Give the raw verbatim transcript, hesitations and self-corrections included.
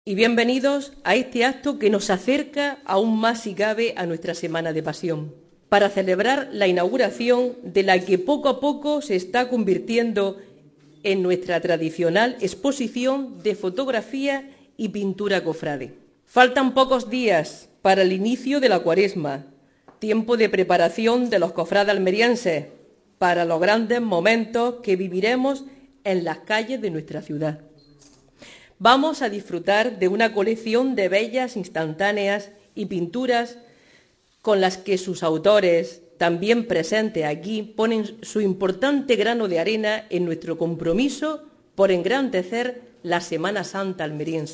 Y bienvenidos a este acto que nos acerca aún más, si cabe, a nuestra Semana de Pasión, para celebrar la inauguración de la que poco a poco se está convirtiendo en nuestra tradicional exposición de fotografía y pintura cofrade. Faltan pocos días para el inicio de la Cuaresma, tiempo de preparación de los cofrades almerienses para los grandes momentos que viviremos en las calles de nuestra ciudad. Vamos a disfrutar de una colección de bellas instantáneas y pinturas con las que sus autores, también presentes aquí, ponen su importante grano de arena en nuestro compromiso por engrandecer la Semana Santa almeriense.